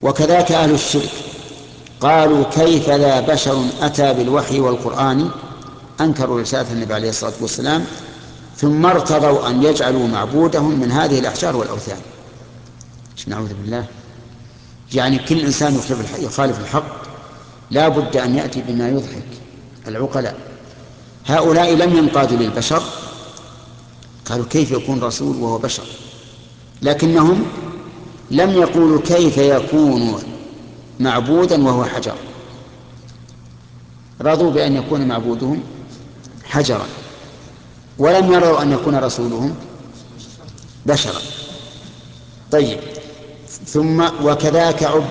وكذاك أهل الشرك قالوا كيف ذا بشر أتى بالوحي والقرآن، أنكروا رسالة النبي عليه الصلاة والسلام، ثم ارتضوا أن يجعلوا معبودهم من هذه الأحجار والأوثان. نعوذ بالله. يعني كل إنسان يخالف الحق لا بد أن يأتي بما يضحك العقلاء. هؤلاء لم ينقادوا للبشر، قالوا كيف يكون رسول وهو بشر، لكنهم لم يقولوا كيف يكون معبودا وهو حجر، رضوا بأن يكون معبودهم حجرا، ولم يروا أن يكون رسولهم بشرا. طيب، ثم وكذاك